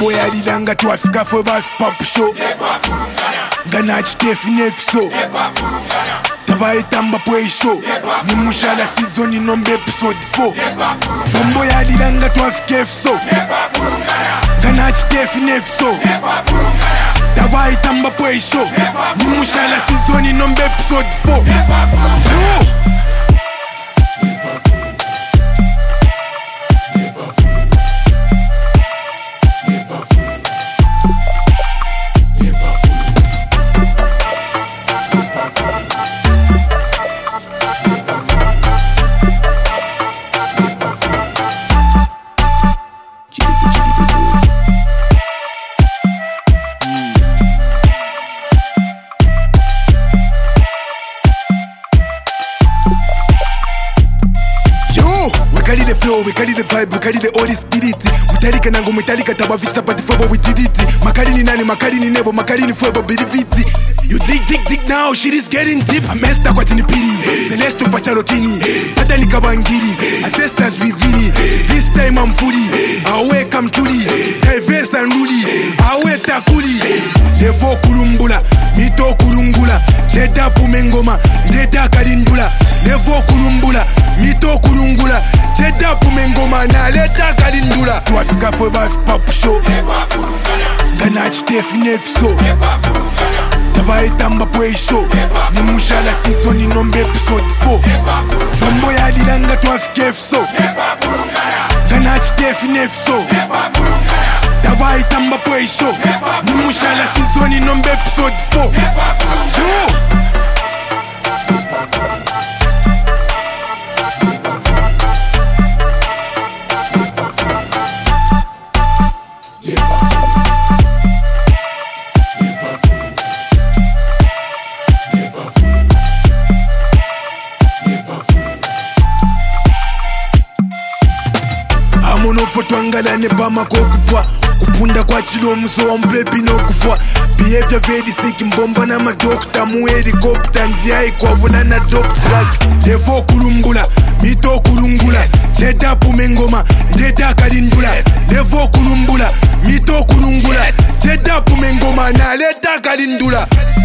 Jombo yalilanga twafika fwe bas pop show Gana chitefi nefiso Tabaye tamba pwe show Ni mushala season inombe episode 4 Jombo yalilanga twafika efiso Gana chitefi nefiso Tabaye tamba pwe show Ni mushala season inombe episode 4 We carry the flow, we carry the vibe, we carry the holy spirit. Mutalika nango mutalika tabavita pati fobo we did it. Makari ni nani, makari ni nebo, makari ni fobo believe it. You dig now, shit is getting deep. Amesta kwa tinipiri, Celeste pachalotini, Pata ni kabangiri, ancestors within. This time I'm fully, awe kamchuli, diverse and ruli, awe takuli. Levo kurumbula, mito kurungula, cheta pumengoma, ndeta kalindula. Levo kurumbula, mito kurungula, cheta pumengoma, na leta kalindula. Twafika fwe bas pop show, Gana chitefi nefiso, Tabaye tamba pwe show, Ni mushala season inombe episode 4 Jombo yalilanga twafika efiso, Gana chitefi nefiso, Tabaye tamba pwe show, Ni mushala season inombe episode 4 Amonofo twangala ne bama kokupwa Kupunda kwa chilo muso wa mpepi no kufwa Behavior very sick mbomba na madokta Mu helicopter nziai kwa vuna na dope drug Levo kurungula, mito kurungula Cheta pumengoma, ndeta kalindula Levo kurungula, mito kurungula Cheta pumengoma na leta kalindula